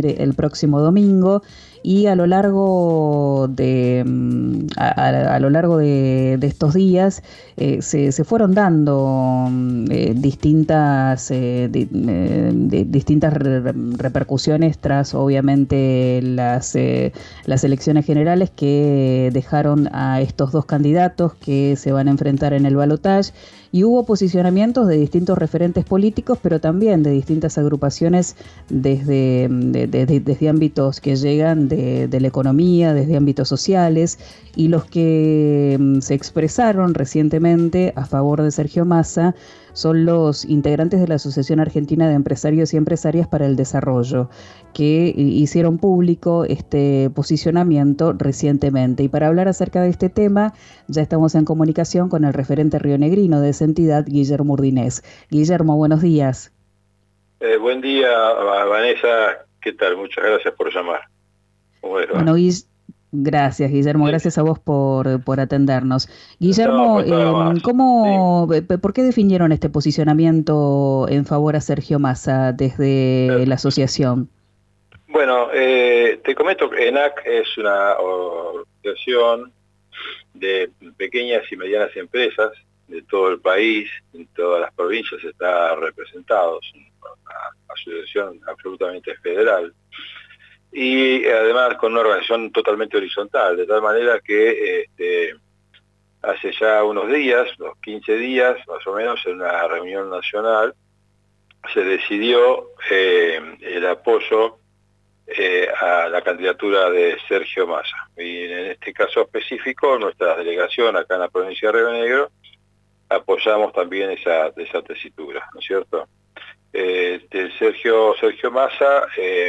el próximo domingo, y a lo largo a lo largo de estos días se fueron dando distintas repercusiones tras obviamente las elecciones generales que dejaron a estos dos candidatos que se van a enfrentar en el balotaje, y hubo posicionamientos de distintos referentes políticos, pero también de distintas agrupaciones desde ámbitos que llegan de la economía, desde ámbitos sociales, y los que se expresaron recientemente a favor de Sergio Massa son los integrantes de la Asociación Argentina de Empresarios y Empresarias para el Desarrollo, que hicieron público este posicionamiento recientemente. Y para hablar acerca de este tema, ya estamos en comunicación con el referente rionegrino de esa entidad, Guillermo Urdinés. Guillermo, buenos días. Buen día, Vanessa. ¿Qué tal? Muchas gracias por llamar. Bueno, gracias, Guillermo. Gracias a vos por atendernos. Guillermo, ¿por qué definieron este posicionamiento en favor a Sergio Massa desde la asociación? Bueno, te comento que ENAC es una organización de pequeñas y medianas empresas de todo el país, en todas las provincias está representados, una asociación absolutamente federal, y además con una organización totalmente horizontal, de tal manera que hace ya unos 15 días más o menos, en una reunión nacional, se decidió el apoyo a la candidatura de Sergio Massa. Y en este caso específico, nuestra delegación acá en la provincia de Río Negro, apoyamos también esa tesitura, ¿no es cierto? Sergio Massa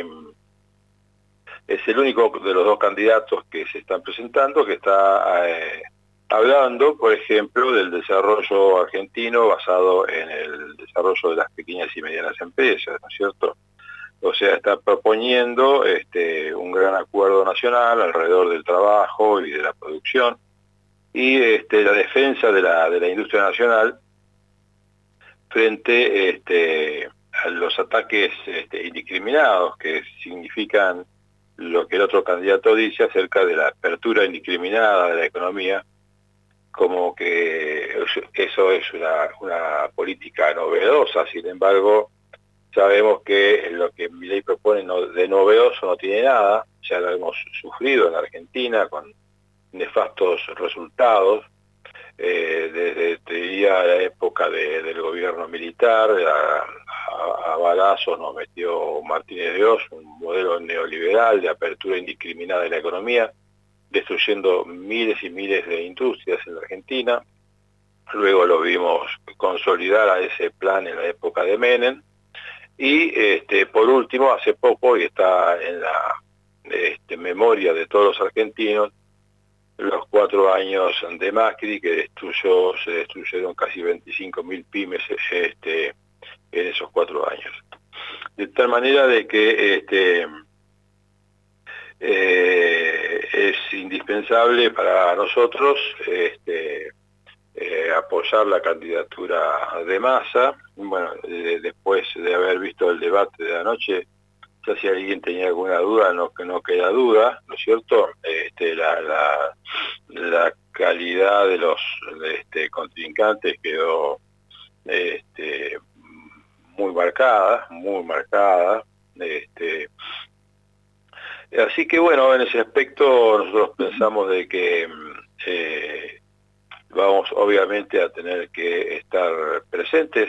es el único de los dos candidatos que se están presentando que está hablando, por ejemplo, del desarrollo argentino basado en el desarrollo de las pequeñas y medianas empresas, ¿no es cierto? O sea, está proponiendo un gran acuerdo nacional alrededor del trabajo y de la producción, y la defensa de la industria nacional frente a los ataques indiscriminados que significan lo que el otro candidato dice acerca de la apertura indiscriminada de la economía, como que eso es una política novedosa. Sin embargo, sabemos que lo que Milei propone de novedoso no tiene nada, ya lo hemos sufrido en Argentina con nefastos resultados, desde te diría la época del gobierno militar, a balazos nos metió Martínez de Oz, un modelo neoliberal de apertura indiscriminada de la economía, destruyendo miles y miles de industrias en la Argentina. Luego lo vimos consolidar a ese plan en la época de Menem, y por último, hace poco, y está en la memoria de todos los argentinos, los 4 años de Macri, que se destruyeron casi 25.000 pymes en esos 4 años. De tal manera de que es indispensable para nosotros apoyar la candidatura de Massa. Bueno, después de haber visto el debate de anoche, ya si alguien tenía alguna duda, que no queda duda, ¿no es cierto? La calidad de los contrincantes quedó muy marcada. Así que bueno, en ese aspecto nosotros pensamos de que vamos obviamente a tener que estar presentes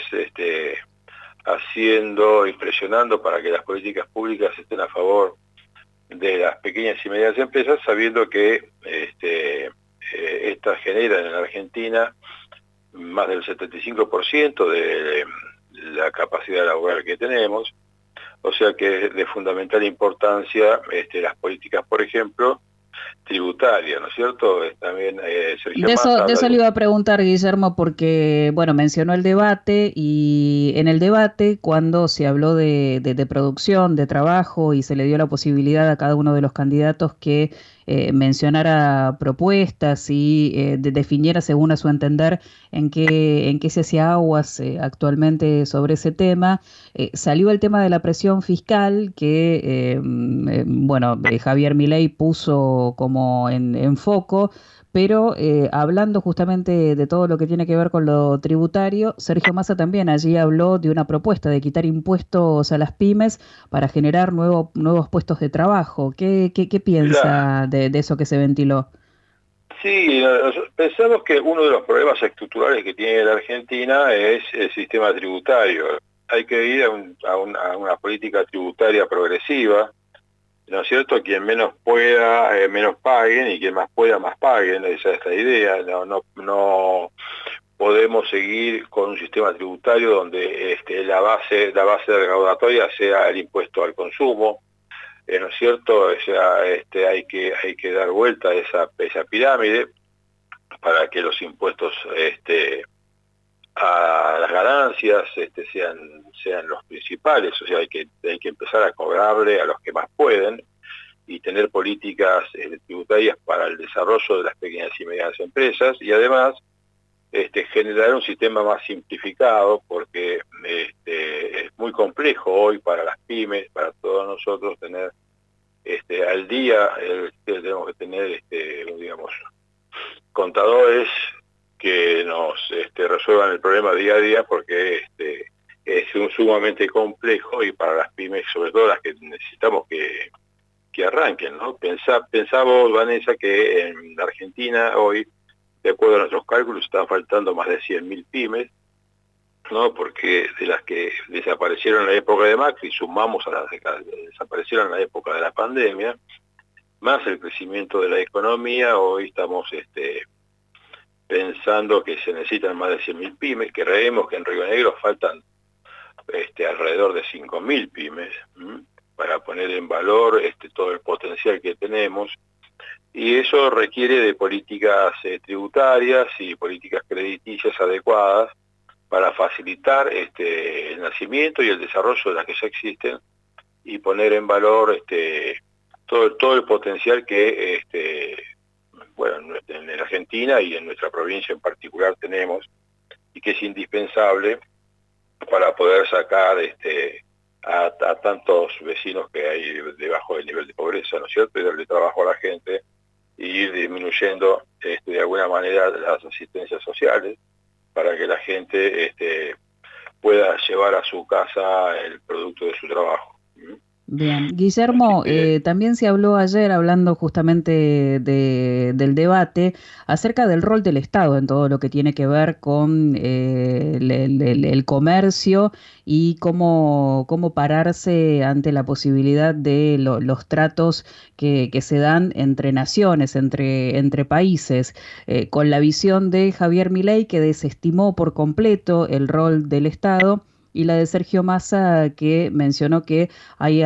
haciendo y presionando para que las políticas públicas estén a favor de las pequeñas y medianas empresas, sabiendo que estas generan en la Argentina más del 75% de la capacidad laboral que tenemos. O sea que es de fundamental importancia las políticas, por ejemplo, tributaria, ¿no es cierto? También Sergio Massa... De eso le iba a preguntar, Guillermo, porque, bueno, mencionó el debate, y en el debate, cuando se habló de producción, de trabajo, y se le dio la posibilidad a cada uno de los candidatos que mencionara propuestas y definiera según a su entender en qué se hacía aguas actualmente sobre ese tema. Salió el tema de la presión fiscal que, bueno, Javier Milei puso como en foco, pero hablando justamente de todo lo que tiene que ver con lo tributario, Sergio Massa también allí habló de una propuesta de quitar impuestos a las pymes para generar nuevos puestos de trabajo. ¿Qué Mirá, piensa de eso que se ventiló? sí, pensamos que uno de los problemas estructurales que tiene la Argentina es el sistema tributario. Hay que ir a una política tributaria progresiva, ¿no es cierto? Quien menos pueda, menos paguen, y quien más pueda, más paguen. Esa es la idea. No podemos seguir con un sistema tributario donde la base recaudatoria sea el impuesto al consumo, ¿no es cierto? O sea, hay que dar vuelta a esa pirámide para que los impuestos a las ganancias sean los principales. O sea, hay que empezar a cobrarle a los que más pueden y tener políticas tributarias para el desarrollo de las pequeñas y medianas empresas, y además generar un sistema más simplificado, porque es muy complejo hoy para las pymes, para todos nosotros, tener al día. Tenemos que tener, digamos, contadores que nos resuelvan el problema día a día, porque es sumamente complejo, y para las pymes, sobre todo las que necesitamos que arranquen, ¿no? Pensamos, Vanessa, que en Argentina hoy, de acuerdo a nuestros cálculos, están faltando más de 100.000 pymes, ¿no? Porque de las que desaparecieron en la época de Macri, sumamos a las que desaparecieron en la época de la pandemia, más el crecimiento de la economía. Hoy estamos pensando que se necesitan más de 100.000 pymes, que creemos que en Río Negro faltan alrededor de 5.000 pymes, para poner en valor todo el potencial que tenemos. Y eso requiere de políticas tributarias y políticas crediticias adecuadas para facilitar el nacimiento y el desarrollo de las que ya existen, y poner en valor todo el potencial que bueno, en Argentina y en nuestra provincia en particular tenemos, y que es indispensable para poder sacar a tantos vecinos que hay debajo del nivel de pobreza, ¿no es cierto?, y darle trabajo a la gente, y ir disminuyendo de alguna manera las asistencias sociales, para que la gente pueda llevar a su casa el producto de su trabajo. Bien, Así Guillermo, que también se habló ayer, hablando justamente del debate, acerca del rol del Estado en todo lo que tiene que ver con el comercio y cómo pararse ante la posibilidad de los tratos que se dan entre naciones, entre países, con la visión de Javier Milei, que desestimó por completo el rol del Estado, y la de Sergio Massa, que mencionó que hay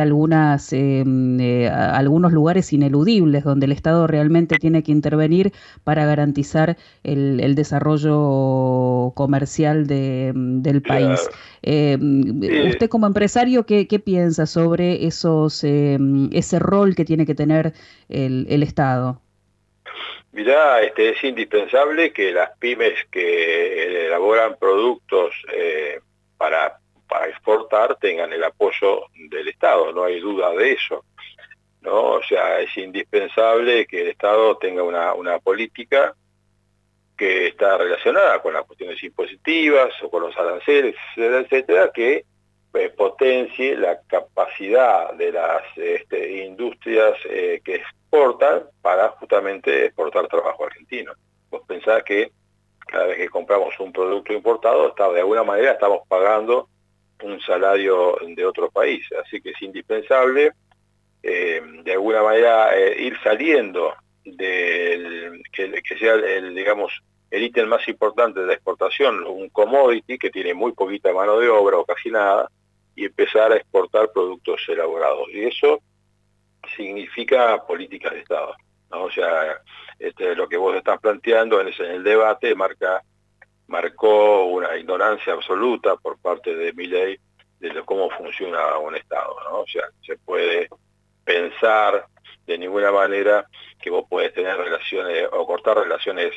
algunos lugares ineludibles donde el Estado realmente tiene que intervenir para garantizar el desarrollo comercial del país. claro. Sí, Usted como empresario, ¿qué piensa sobre ese rol que tiene que tener el Estado? mirá, es indispensable que las pymes que elaboran productos para, para exportar tengan el apoyo del Estado, no hay duda de eso, ¿no? O sea, es indispensable que el Estado tenga una política que está relacionada con las cuestiones impositivas o con los aranceles, etcétera, etcétera, que potencie la capacidad de las industrias que exportan, para justamente exportar trabajo argentino. Vos pensás que cada vez que compramos un producto importado, de alguna manera estamos pagando un salario de otro país, así que es indispensable de alguna manera ir saliendo que sea digamos, el ítem más importante de la exportación, un commodity que tiene muy poquita mano de obra o casi nada, y empezar a exportar productos elaborados. Y eso significa políticas de Estado, ¿no? O sea, lo que vos estás planteando en el debate marcó una ignorancia absoluta por parte de Milei de cómo funciona un Estado, ¿no? O sea, se puede pensar de ninguna manera que vos podés tener relaciones o cortar relaciones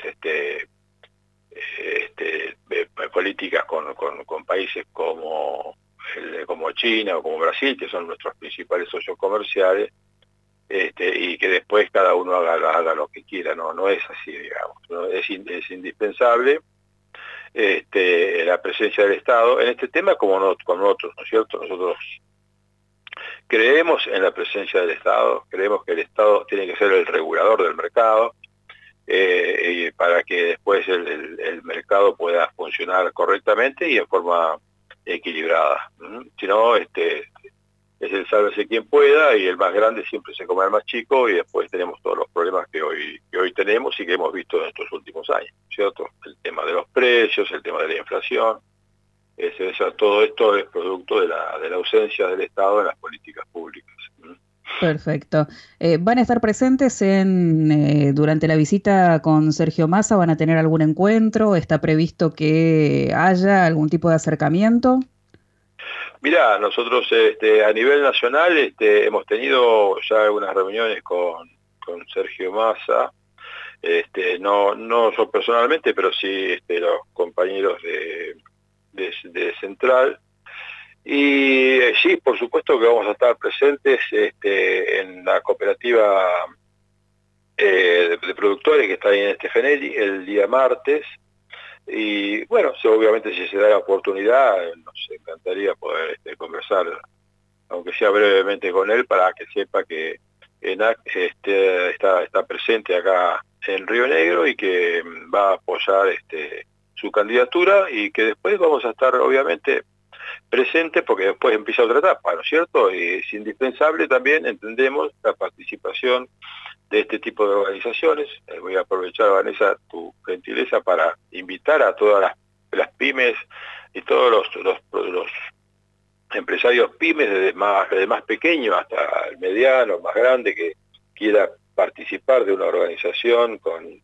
políticas con países como China o como Brasil, que son nuestros principales socios comerciales, y que después cada uno haga lo que quiera. No es así, digamos, ¿no? Es indispensable la presencia del Estado en este tema como con otros, ¿no es cierto? Nosotros creemos en la presencia del Estado, creemos que el Estado tiene que ser el regulador del mercado, y para que después el mercado pueda funcionar correctamente y en forma equilibrada. Si no, es el sálvese quien pueda, y el más grande siempre se come al más chico, y después tenemos todos los problemas que hoy tenemos y que hemos visto en estos últimos años, ¿cierto? El tema de los precios, el tema de la inflación, todo esto es producto de la ausencia del Estado en las políticas públicas. Perfecto. ¿Van a estar presentes durante la visita con Sergio Massa? ¿Van a tener algún encuentro? ¿Está previsto que haya algún tipo de acercamiento? Mirá, nosotros a nivel nacional hemos tenido ya algunas reuniones con Sergio Massa, no yo personalmente, pero sí los compañeros de Central. Y sí, por supuesto que vamos a estar presentes en la cooperativa de productores que está ahí en Stefanelli el día martes. Y bueno, obviamente si se da la oportunidad, nos encantaría poder conversar, aunque sea brevemente, con él, para que sepa que ENAC está presente acá en Río Negro y que va a apoyar su candidatura, y que después vamos a estar obviamente presente, porque después empieza otra etapa, ¿no es cierto? Y es indispensable también, entendemos, la participación de este tipo de organizaciones. Voy a aprovechar, Vanessa, tu gentileza para invitar a todas las pymes y todos los empresarios pymes, desde más pequeño hasta el mediano, más grande, que quiera participar de una organización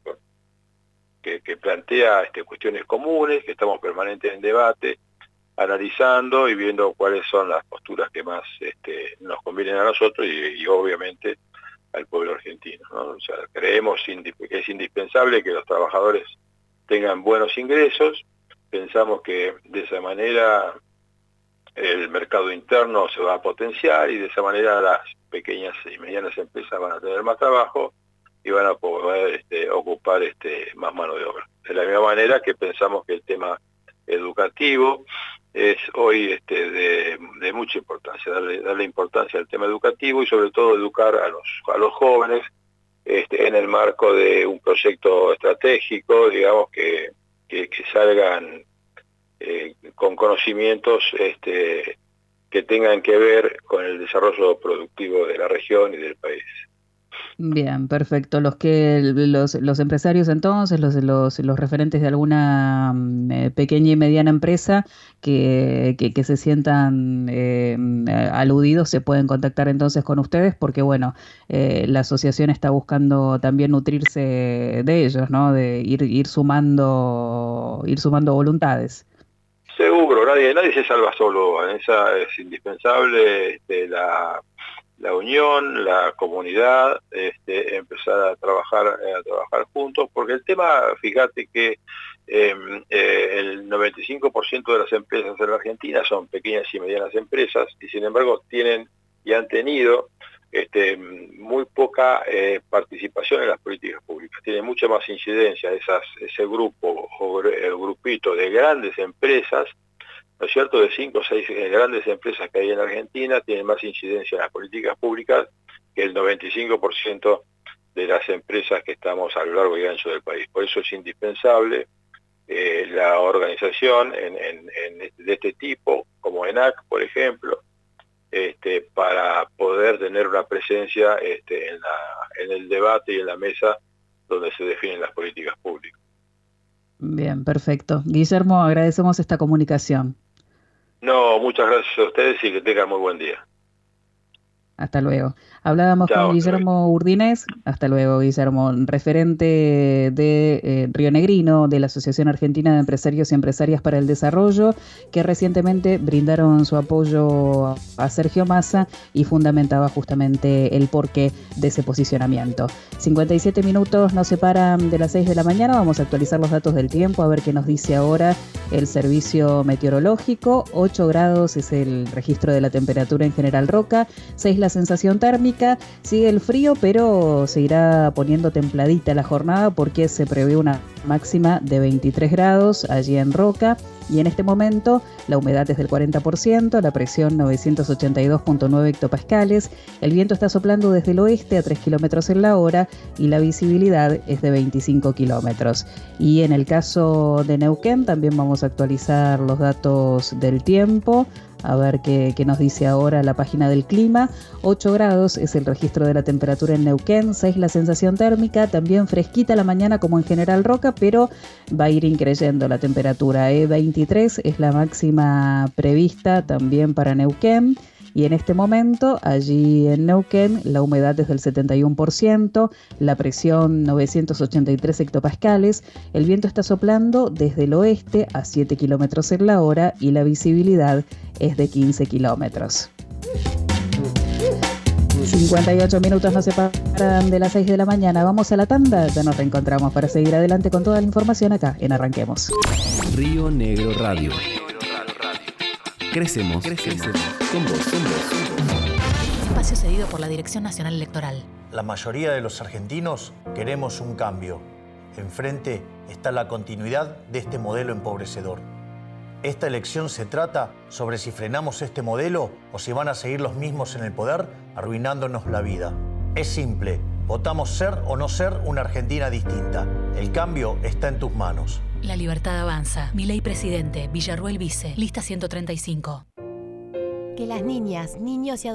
que plantea cuestiones comunes, que estamos permanentes en debate, analizando y viendo cuáles son las posturas que más nos convienen a nosotros y obviamente al pueblo argentino, ¿no? O sea, creemos que es indispensable que los trabajadores tengan buenos ingresos. Pensamos que de esa manera el mercado interno se va a potenciar, y de esa manera las pequeñas y medianas empresas van a tener más trabajo y van a poder ocupar más mano de obra. De la misma manera que pensamos que el tema educativo es hoy de mucha importancia, darle importancia al tema educativo, y sobre todo educar a los jóvenes en el marco de un proyecto estratégico, digamos, que salgan con conocimientos que tengan que ver con el desarrollo productivo de la región y del país. Bien, perfecto. Los empresarios entonces, los referentes de alguna pequeña y mediana empresa que se sientan aludidos, se pueden contactar entonces con ustedes, porque bueno, la asociación está buscando también nutrirse de ellos, ¿no? De ir sumando voluntades. Seguro, nadie se salva solo, Vanessa. Es indispensable la unión, la comunidad, empezar a trabajar juntos, porque el tema, fíjate que el 95% de las empresas en la Argentina son pequeñas y medianas empresas, y sin embargo tienen y han tenido muy poca participación en las políticas públicas. Tiene mucha más incidencia ese grupo o el grupito de grandes empresas, ¿no es cierto?, de 5 o 6 grandes empresas que hay en Argentina, tienen más incidencia en las políticas públicas que el 95% de las empresas que estamos a lo largo y ancho del país. Por eso es indispensable la organización de este tipo, como ENAC, por ejemplo, para poder tener una presencia en el debate y en la mesa donde se definen las políticas públicas. Bien, perfecto. Guillermo, agradecemos esta comunicación. No, muchas gracias a ustedes y que tengan muy buen día. Hasta luego. Hablábamos Chao, con Guillermo Urdinés, hasta luego, Guillermo, referente de Río Negrino, de la Asociación Argentina de Empresarios y Empresarias para el Desarrollo, que recientemente brindaron su apoyo a Sergio Massa y fundamentaba justamente el porqué de ese posicionamiento. 57 minutos nos separan de las 6 de la mañana, vamos a actualizar los datos del tiempo, a ver qué nos dice ahora el servicio meteorológico. 8 grados es el registro de la temperatura en General Roca, 6 la sensación térmica, sigue el frío, pero se irá poniendo templadita la jornada porque se prevé una máxima de 23 grados allí en Roca. Y en este momento la humedad es del 40%, la presión 982.9 hectopascales, el viento está soplando desde el oeste a 3 kilómetros en la hora y la visibilidad es de 25 kilómetros. Y en el caso de Neuquén también vamos a actualizar los datos del tiempo. A ver qué nos dice ahora la página del clima. 8 grados es el registro de la temperatura en Neuquén, 6 la sensación térmica, también fresquita la mañana como en General Roca, pero va a ir increyendo la temperatura. 23 es la máxima prevista también para Neuquén. Y en este momento, allí en Neuquén, la humedad es del 71%, la presión 983 hectopascales, el viento está soplando desde el oeste a 7 kilómetros en la hora y la visibilidad es de 15 kilómetros. 58 minutos nos separan de las 6 de la mañana. Vamos a la tanda, ya nos reencontramos para seguir adelante con toda la información acá en Arranquemos. Río Negro Radio. Crecemos con vos. Espacio cedido por la Dirección Nacional Electoral. La mayoría de los argentinos queremos un cambio. Enfrente está la continuidad de este modelo empobrecedor. Esta elección se trata sobre si frenamos este modelo o si van a seguir los mismos en el poder, arruinándonos la vida. Es simple, votamos ser o no ser una Argentina distinta. El cambio está en tus manos. La libertad avanza. Milei presidente, Villarruel vice, lista 135. Que las niñas, niños y